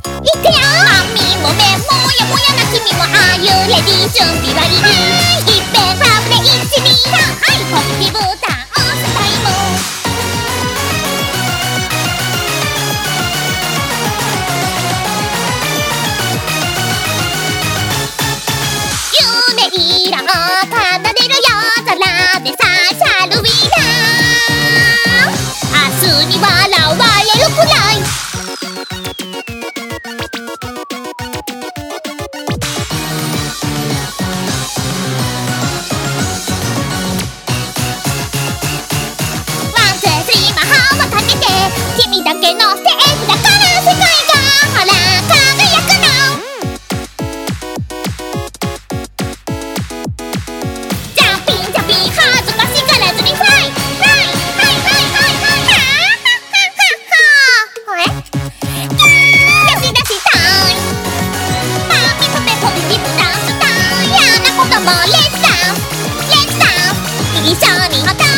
くよ。マミもめもやもやな君もああいうレディー準備はいい。いっぺんクラブで1、2、3、はい、ポジティブボタン押すタイム。夢色を奏でるよ空でさシャルウィラー。明日に笑われるくらい。ワンツースリー魔法をかけて君だけのステージだから世界がほら輝くの。恥ずかしがらずにフライフライフライフライフライフライフライはよし出したい。パピパペポジティブダンスタイ。嫌なこともレッツダンスレッツダンス一緒に踊